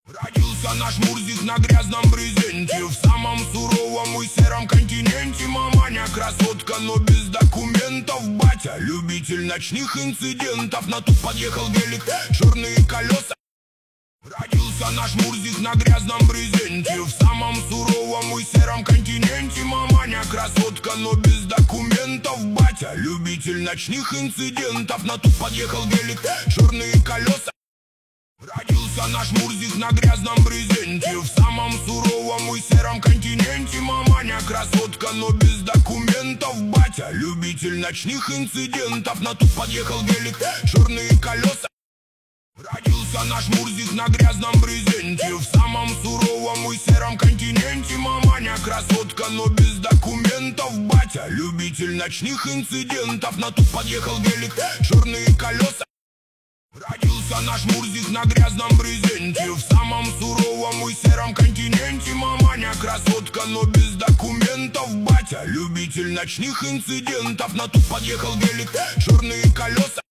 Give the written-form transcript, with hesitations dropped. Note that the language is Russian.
Родился наш Мурзик на грязном брезенте, в самом суровом и сером континенте. Маманя красотка, но без документов. Батя любитель ночных инцидентов. На тут подъехал велик, черные колеса. Родился наш Мурзик на грязном брезенте, в самом суровом и сером континенте. Маманя красотка, но без документов. Батя любитель ночных инцидентов. На тут подъехал велик, черные колеса. Родился наш Мурзик на грязном брезенте, в самом суровом и сером континенте. Маманя красотка, но без документов. Батя любитель ночных инцидентов. На тут подъехал велик, черные колеса. Родился наш Мурзик на грязном брезенте, в самом суровом и сером континенте. Маманя красотка, но без документов. Батя любитель ночных инцидентов. На тут подъехал велик, черные колеса. Родился наш Мурзик на грязном брезенте, в самом суровом и сером континенте. Маманя красотка, но без документов. Батя любитель ночных инцидентов. На тут подъехал велик, черные колеса.